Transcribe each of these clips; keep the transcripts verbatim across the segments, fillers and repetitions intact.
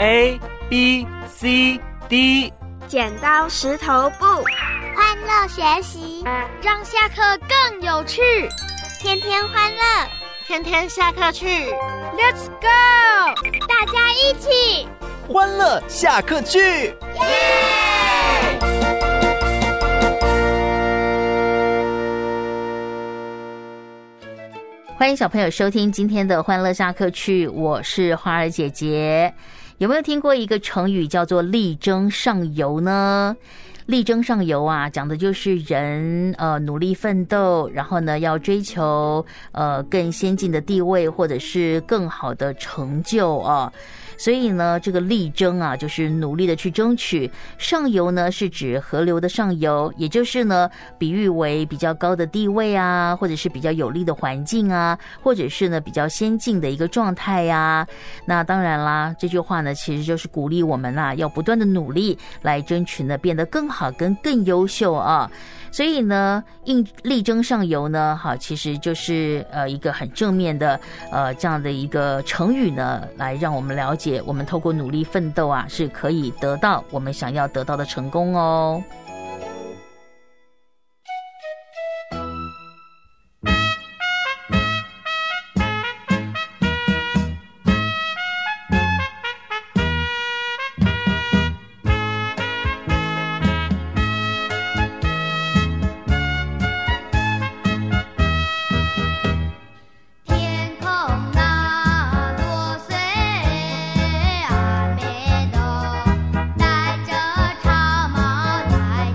A B C D， 剪刀石头布， 欢乐学习， 让下课更有趣， 天天欢乐， 天天下课去 Let's go， 大家一起欢乐下课去， 耶！ 欢迎小朋友收听今天的欢乐下课去，我是花儿姐姐。有没有听过一个成语叫做力争上游呢？力争上游啊，讲的就是人呃努力奋斗，然后呢要追求呃更先进的地位或者是更好的成就啊。所以呢，这个力争啊，就是努力的去争取。上游呢，是指河流的上游，也就是呢，比喻为比较高的地位啊，或者是比较有利的环境啊，或者是呢比较先进的一个状态呀。那当然啦，这句话呢，其实就是鼓励我们啊，要不断的努力来争取呢，变得更好跟更优秀啊。所以呢，应力争上游呢，好，其实就是呃一个很正面的呃这样的一个成语呢，来让我们了解，我们透过努力奋斗啊，是可以得到我们想要得到的成功哦。 带着长矛带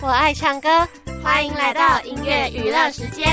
我爱唱歌，欢迎来到音乐娱乐时间。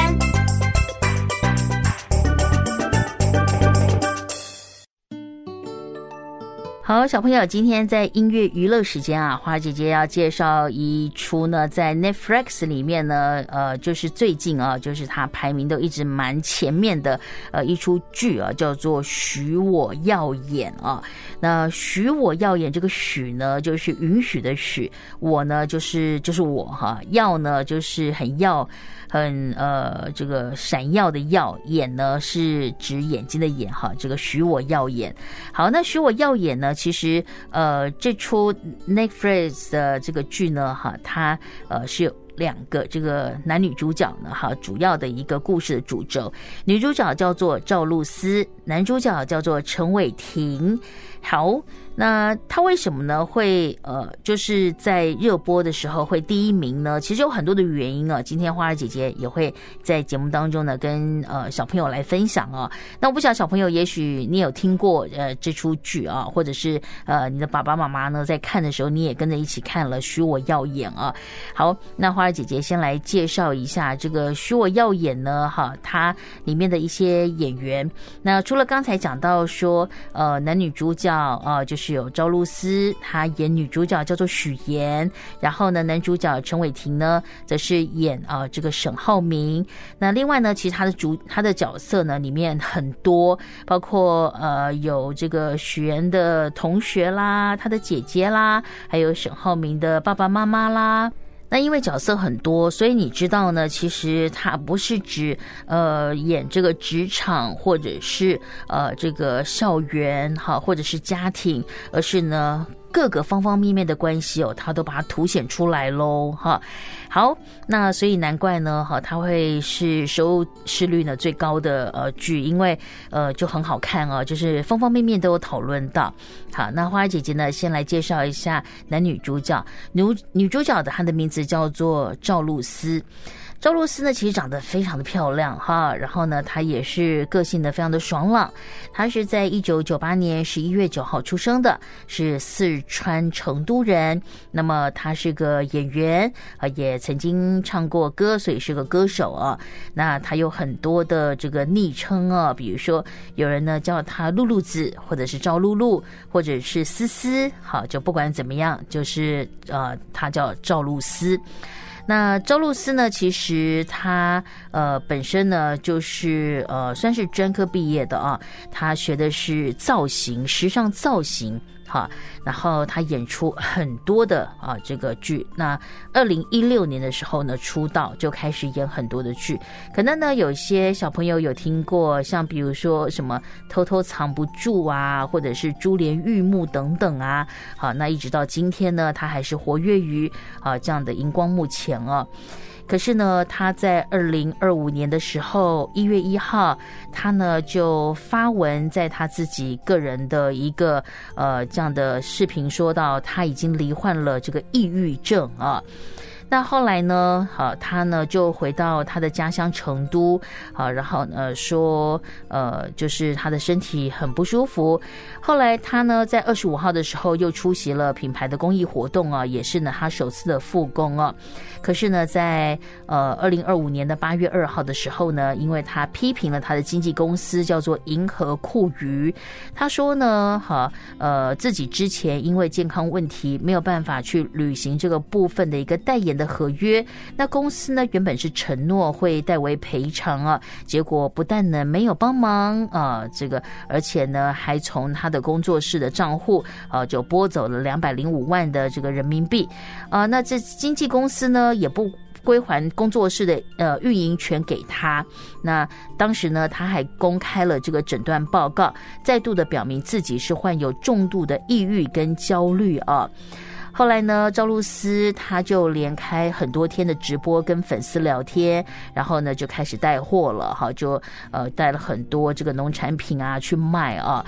好，小朋友，今天在音乐娱乐时间啊，花姐姐要介绍一出呢，在 Netflix 里面呢，呃，就是最近啊，就是它排名都一直蛮前面的，呃，一出剧啊，叫做《许我耀眼》啊。那许我耀眼这个许呢，就是允许的许，我呢就是就是我哈，耀呢就是很耀。很呃，这个闪耀的耀，眼呢是指眼睛的眼哈。这个许我耀眼，好，那许我耀眼呢，其实呃，这出 Netflix 的这个剧呢，哈，它呃是有两个这个男女主角呢，哈，主要的一个故事的主轴，女主角叫做赵露思，男主角叫做陈伟霆。好，那他为什么呢会呃就是在热播的时候会第一名呢？其实有很多的原因啊，今天花儿姐姐也会在节目当中呢跟呃小朋友来分享啊。那我不晓得小朋友也许你有听过呃这出剧啊，或者是呃你的爸爸妈妈呢在看的时候你也跟着一起看了《许我耀眼》啊。好，那花儿姐姐先来介绍一下这个《许我耀眼》呢，哈，它里面的一些演员。那除了刚才讲到说呃男女主角啊、呃，就是有赵露思，她演女主角叫做许妍，然后呢，男主角陈伟霆呢，则是演啊、呃、这个沈浩明。那另外呢，其实他的主他的角色呢里面很多，包括呃有这个许妍的同学啦，他的姐姐啦，还有沈浩明的爸爸妈妈啦。那因为角色很多，所以你知道呢，其实它不是指呃演这个职场或者是呃这个校园哈，或者是家庭，而是呢各个方方面面的关系哦，他都把它凸显出来喽哈。好，那所以难怪呢哈，它会是收视率呢最高的呃剧，因为呃就很好看哦，就是方方面面都有讨论到。好，那花儿姐姐呢先来介绍一下男女主角，女女主角的她的名字叫做赵露思。赵露思呢，其实长得非常的漂亮哈，然后呢，她也是个性的非常的爽朗。她是在一九九八年十一月九号出生的，是四川成都人。那么她是个演员啊，也曾经唱过歌，所以是个歌手啊。那她有很多的这个昵称啊，比如说有人呢叫她露露子，或者是赵露露，或者是思思。好，就不管怎么样，就是呃，她叫赵露思。那赵露思呢，其实她呃本身呢就是呃算是专科毕业的啊，她学的是造型，时尚造型。哈，然后他演出很多的啊这个剧。那二零一六年的时候呢，出道就开始演很多的剧。可能呢，有些小朋友有听过，像比如说什么偷偷藏不住啊，或者是珠帘玉幕等等啊。好，那一直到今天呢，他还是活跃于啊这样的荧光幕前啊。可是呢，他在二零二五年的时候，一月一号，他呢就发文在他自己个人的一个呃这样的视频，说到他已经罹患了这个抑郁症啊。那后来呢，好，他呢就回到他的家乡成都，好，然后呢说，呃，就是他的身体很不舒服。后来他呢在二十五号的时候又出席了品牌的公益活动啊，也是呢他首次的复工啊。可是呢，在呃二零二五年的八月二号的时候呢，因为他批评了他的经纪公司叫做银河酷娱，他说呢，哈，呃，自己之前因为健康问题没有办法去履行这个部分的一个代言的合约，那公司呢原本是承诺会代为赔偿啊，结果不但呢没有帮忙啊，这个而且呢还从他的工作室的账户啊就拨走了两百零五万的这个人民币啊，那这经纪公司呢也不归还工作室的呃运营权给他。那当时呢，他还公开了这个诊断报告，再度的表明自己是患有重度的抑郁跟焦虑啊。后来呢，赵露思她就连开很多天的直播跟粉丝聊天，然后呢就开始带货了哈，就呃带了很多这个农产品啊去卖啊。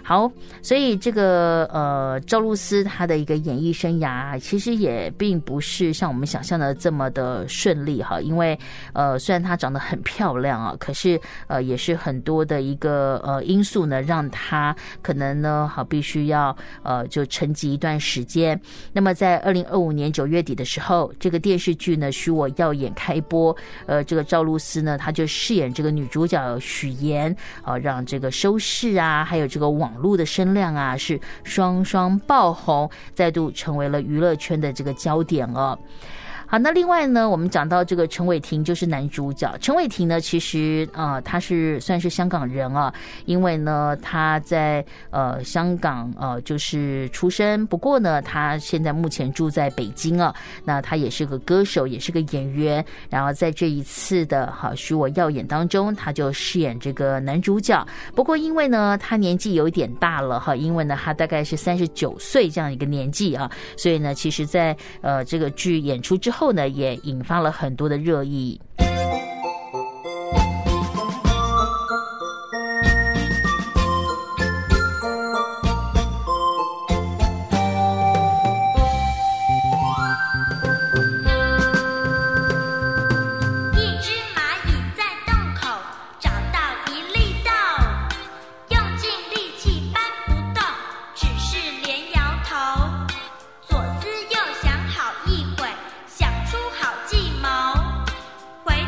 好，所以这个呃赵露思她的一个演艺生涯其实也并不是像我们想象的这么的顺利哈，因为呃虽然她长得很漂亮啊，可是呃也是很多的一个呃因素呢，让她可能呢好必须要呃就沉寂一段时间。那么在二零二五年九月底的时候，这个电视剧呢《许我耀眼》开播，呃这个赵露思呢她就饰演这个女主角许妍啊、呃，让这个收视啊还有这个网络的声量啊是双双爆红，再度成为了娱乐圈的这个焦点哦。好，那另外呢，我们讲到这个陈伟霆就是男主角。陈伟霆呢，其实呃他是算是香港人啊，因为呢他在呃香港呃就是出生，不过呢他现在目前住在北京啊。那他也是个歌手，也是个演员。然后在这一次的好许我耀眼当中，他就饰演这个男主角。不过因为呢他年纪有一点大了哈，因为呢他大概是三十九岁这样一个年纪啊，所以呢其实在呃这个剧演出之后。后呢，也引发了很多的热议。 回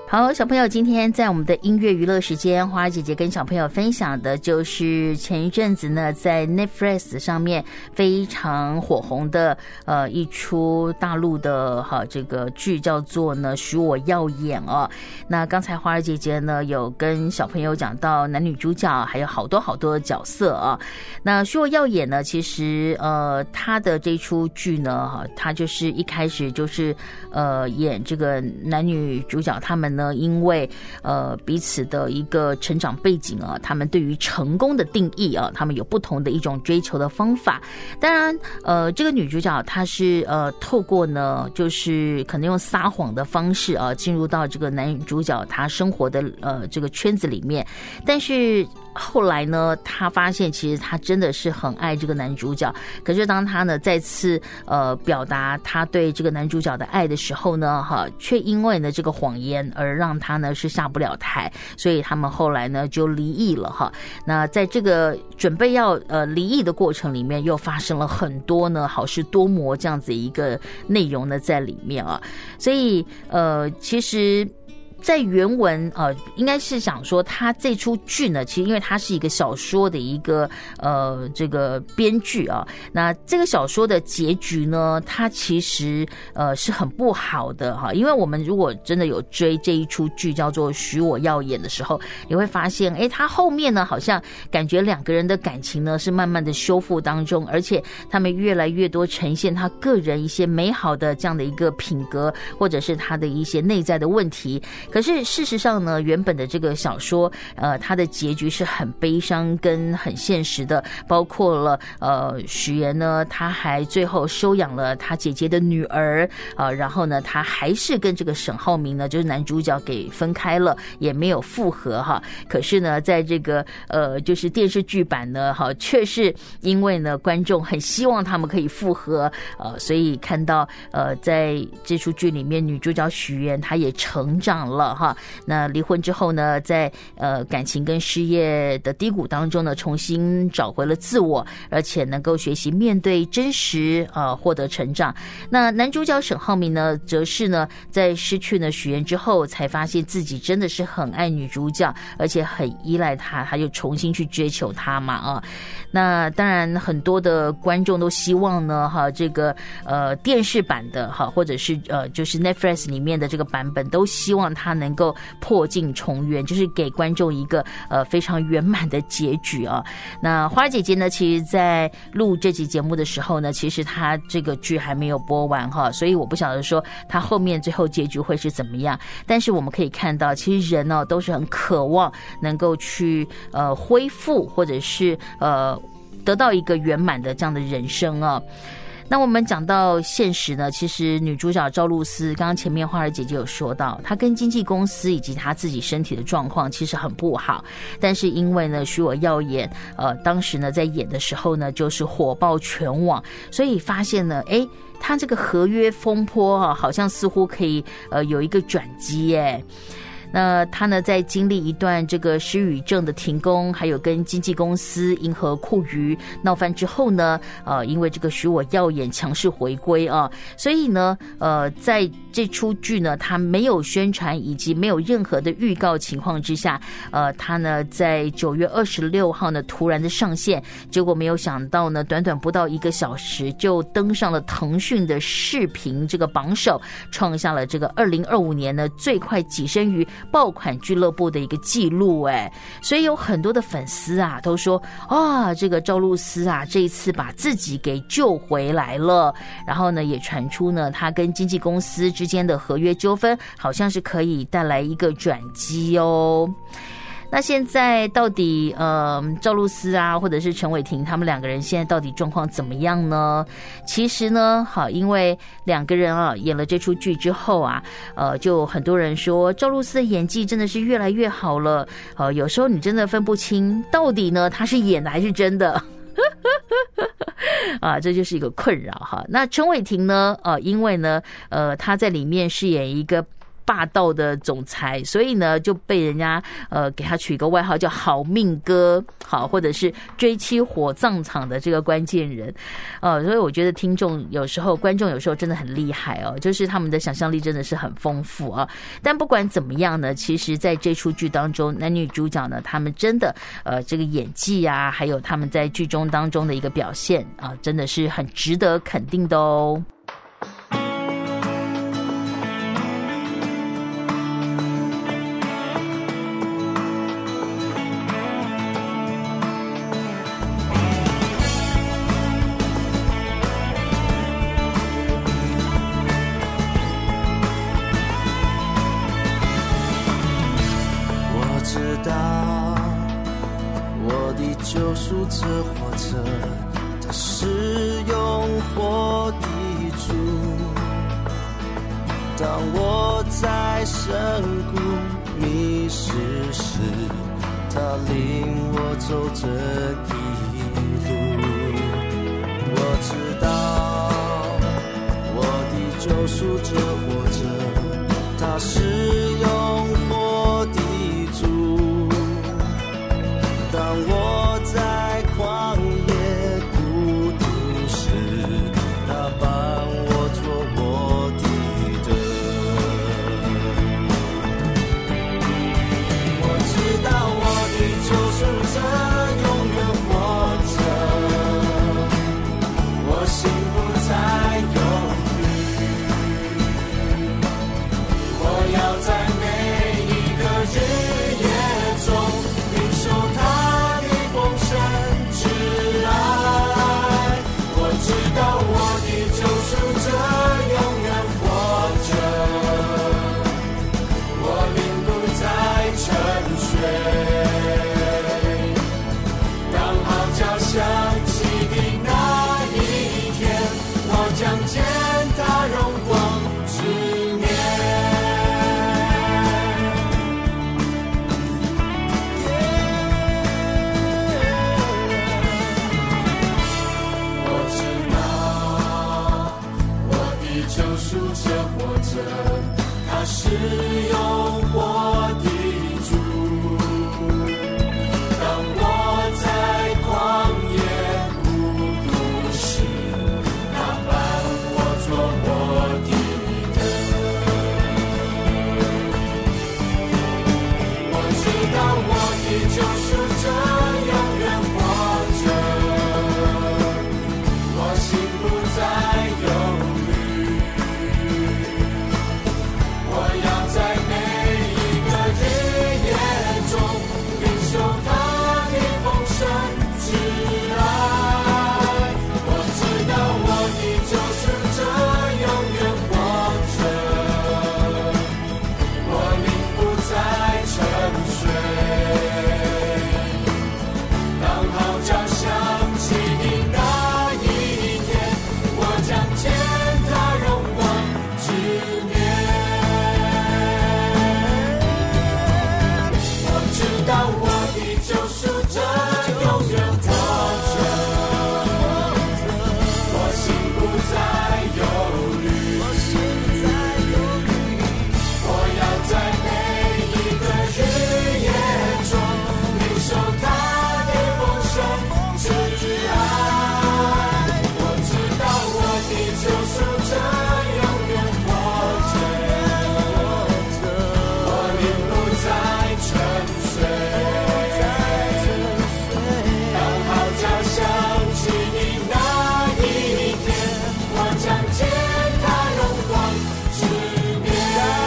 好，小朋友，今天在我们的音乐娱乐时间，花儿姐姐跟小朋友分享的就是前一阵子呢，在 Netflix 上面非常火红的呃一出大陆的哈这个剧，叫做呢《许我耀眼》哦。那刚才花儿姐姐呢有跟小朋友讲到男女主角还有好多好多的角色啊。那《许我耀眼》呢，其实呃他的这出剧呢，哈，他就是一开始就是呃演这个男女主角他们呢，因为呃彼此的一个成长背景啊，他们对于成功的定义啊，他们有不同的一种追求的方法。当然，呃，这个女主角她是呃透过呢，就是可能用撒谎的方式啊，进入到这个男主角他生活的呃这个圈子里面，但是后来呢，他发现其实他真的是很爱这个男主角。可是当他呢再次呃表达他对这个男主角的爱的时候呢，哈，却因为呢这个谎言而让他呢是下不了台，所以他们后来呢就离异了哈。那在这个准备要呃离异的过程里面，又发生了很多呢好事多磨这样子一个内容呢在里面啊。所以呃其实在原文呃，应该是想说，他这出剧呢，其实因为它是一个小说的一个呃这个编剧啊，那这个小说的结局呢，它其实呃是很不好的哈。因为我们如果真的有追这一出剧叫做《许我耀眼》的时候，你会发现，哎，他后面呢好像感觉两个人的感情呢是慢慢的修复当中，而且他们越来越多呈现他个人一些美好的这样的一个品格，或者是他的一些内在的问题。可是事实上呢，原本的这个小说，呃，它的结局是很悲伤跟很现实的，包括了呃，许言呢，他还最后收养了他姐姐的女儿，呃，然后呢，他还是跟这个沈浩明呢，就是男主角给分开了，也没有复合哈。可是呢，在这个呃，就是电视剧版呢，哈，却是因为呢，观众很希望他们可以复合，呃，所以看到呃，在这出剧里面，女主角许言她也成长了。哈，那离婚之后呢，在呃感情跟事业的低谷当中呢，重新找回了自我，而且能够学习面对真实，呃，获得成长。那男主角沈浩明呢，则是呢，在失去了许愿之后，才发现自己真的是很爱女主角，而且很依赖她，他就重新去追求她嘛啊。那当然，很多的观众都希望呢，哈，这个呃电视版的哈，或者是呃就是 Netflix 里面的这个版本，都希望他能够破镜重圆，就是给观众一个呃非常圆满的结局啊。那花儿姐姐呢，其实在录这集节目的时候呢，其实她这个剧还没有播完哈，所以我不晓得说她后面最后结局会是怎么样。但是我们可以看到，其实人呢、哦、都是很渴望能够去呃恢复，或者是呃得到一个圆满的这样的人生啊。那我们讲到现实呢，其实女主角赵露思，刚刚前面花儿姐姐有说到，她跟经纪公司以及她自己身体的状况其实很不好，但是因为呢许我耀眼，呃，当时呢在演的时候呢就是火爆全网，所以发现呢，哎，她这个合约风波啊，好像似乎可以呃有一个转机耶。那他呢，在经历一段这个失语症的停工，还有跟经纪公司银河酷娱闹翻之后呢，呃，因为这个许我耀眼强势回归啊，所以呢，呃，在这出剧呢，他没有宣传以及没有任何的预告情况之下，呃，他呢在九月二十六号呢突然的上线，结果没有想到呢，短短不到一个小时就登上了腾讯的视频这个榜首，创下了这个二零二五年呢最快跻身于爆款俱乐部的一个记录哎，所以有很多的粉丝啊都说啊，这个赵露思啊这一次把自己给救回来了，然后呢也传出呢他跟经纪公司之间的合约纠纷好像是可以带来一个转机哦。那现在到底呃赵露思啊或者是陈伟霆他们两个人现在到底状况怎么样呢？其实呢好，因为两个人啊演了这出剧之后啊，呃就很多人说赵露思的演技真的是越来越好了，呃有时候你真的分不清到底呢他是演的还是真的啊，这就是一个困扰哈。那陈伟霆呢，呃，因为呢，呃，他在里面饰演一个霸道的总裁，所以呢就被人家呃给他取一个外号叫好命哥，好，或者是追妻火葬场的这个关键人，呃，所以我觉得听众有时候观众有时候真的很厉害哦，就是他们的想象力真的是很丰富啊。但不管怎么样呢，其实在这出剧当中，男女主角呢，他们真的呃这个演技啊，还有他们在剧中当中的一个表现啊，真的是很值得肯定的哦。 救赎者活着，他是永活的主。当我在深谷迷失时，他领我走这一路。我知道我的救赎者活着，他是永活的主。当我在旷野孤独时，他伴我做我的灯。我知道我的救赎者永远活着，我心不再忧虑。我要在每一个日夜中领受他的丰盛之爱。我知道我的救赎者永远活着，我灵不再沉睡。当号角响起的那一天，我将见他荣光之面。我知道我的救赎者活着，他是永活的主。当我在旷野孤独时，他伴我做我的灯。我知道我的救赎者永远活着，我心不再忧虑。我要在每一个日夜中领受他的丰盛之爱。我知道我的救赎者永远活着，我灵不再沉睡。当号角响起的那一天，我将见他荣光之面。我知道我的救赎者永远活着，我心不再忧虑。我要在每一个日夜中领受他的丰盛之爱。我知道我的救赎者永远活着，我灵不再沉睡。当号角响起的那一天，我将见他荣光之面。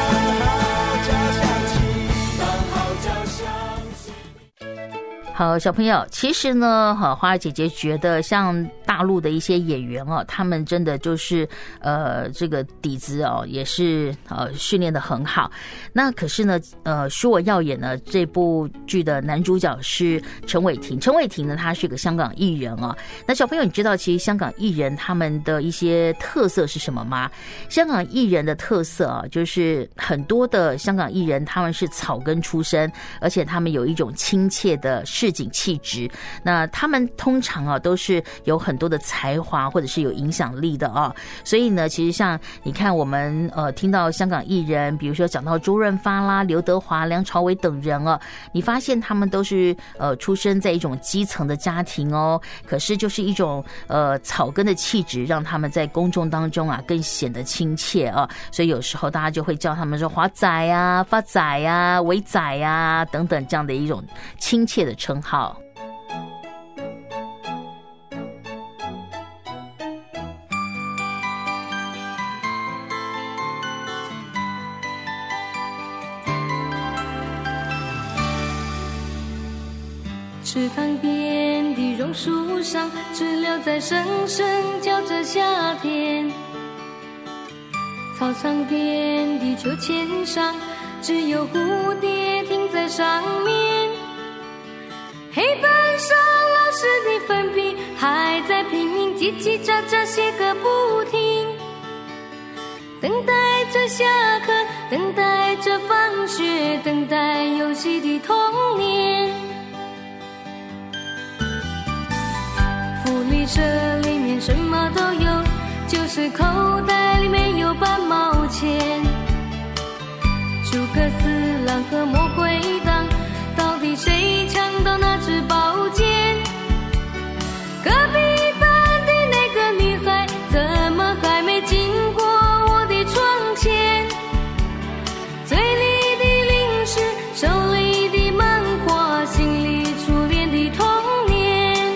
当号角响起。 好，小朋友，其实呢，哈，花儿姐姐觉得像大陆的一些演员哦，他们真的就是呃，这个底子哦，也是呃训练得很好。那可是呢，呃，《许我耀眼》呢这部剧的男主角是陈伟霆。陈伟霆呢，他是个香港艺人啊。那小朋友，你知道其实香港艺人他们的一些特色是什么吗？香港艺人的特色啊，就是很多的香港艺人他们是草根出身，而且他们有一种亲切的视市井气质。那他们通常啊都是有很多的才华或者是有影响力的啊，所以呢，其实像你看我们呃听到香港艺人，比如说讲到周润发啦、刘德华、梁朝伟等人啊，你发现他们都是呃出生在一种基层的家庭哦，可是就是一种呃草根的气质，让他们在公众当中啊更显得亲切啊，所以有时候大家就会叫他们说华仔啊、发仔啊、伟仔啊等等这样的一种亲切的称号。 池塘边的榕树上，知了在声声叫着夏天。操场边的秋千上，只有蝴蝶停在上面。黑板上老师的粉笔还在拼命叽叽喳喳写个不停，等待着下课，等待着放学，等待游戏的童年。福利社里面什么都有，就是口袋里面有半毛钱。诸葛四郎和魔鬼党，到底谁抢到那支宝剑？隔壁班的那个女孩，怎么还没经过我的窗前？嘴里的零食，手里的漫画，心里初恋的童年。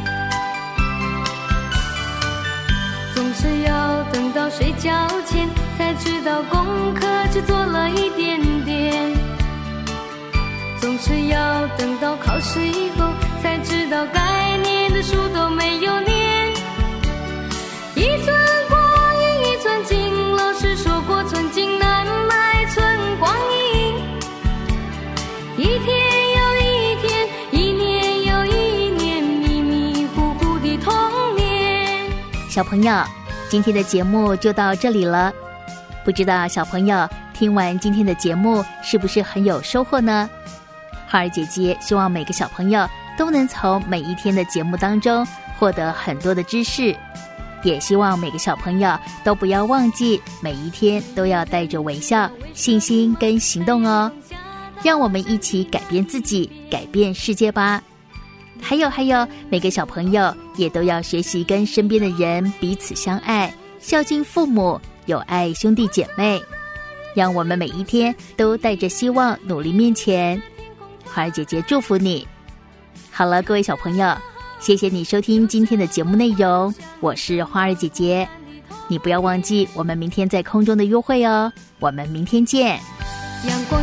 总是要等到睡觉前才知道功课只做了一点点，总是要等到考试以后才知道该念的书都没有念。一寸光阴一寸金，老师说过寸金难买寸光阴。一天又一天，一年又一年，迷迷糊糊的童年。 小朋友，今天的节目就到这里了，不知道小朋友听完今天的节目是不是很有收获呢？花儿姐姐希望每个小朋友都能从每一天的节目当中获得很多的知识，也希望每个小朋友都不要忘记每一天都要带着微笑、信心跟行动哦。让我们一起改变自己，改变世界吧。还有还有，每个小朋友也都要学习跟身边的人彼此相爱，孝敬父母，友爱兄弟姐妹。让我们每一天都带着希望努力面前。花儿姐姐祝福你。好了，各位小朋友，谢谢你收听今天的节目内容，我是花儿姐姐。你不要忘记我们明天在空中的约会哦，我们明天见。 阳光